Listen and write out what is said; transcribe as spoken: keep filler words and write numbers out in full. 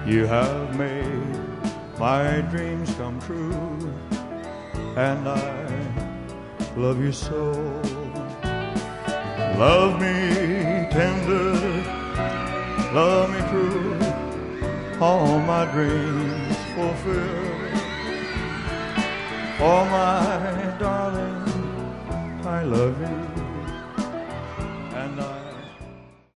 You have made my dreams come true, and I love you so. Love me tender, love me true, all my dreams fulfill. Oh, my darling, I love you.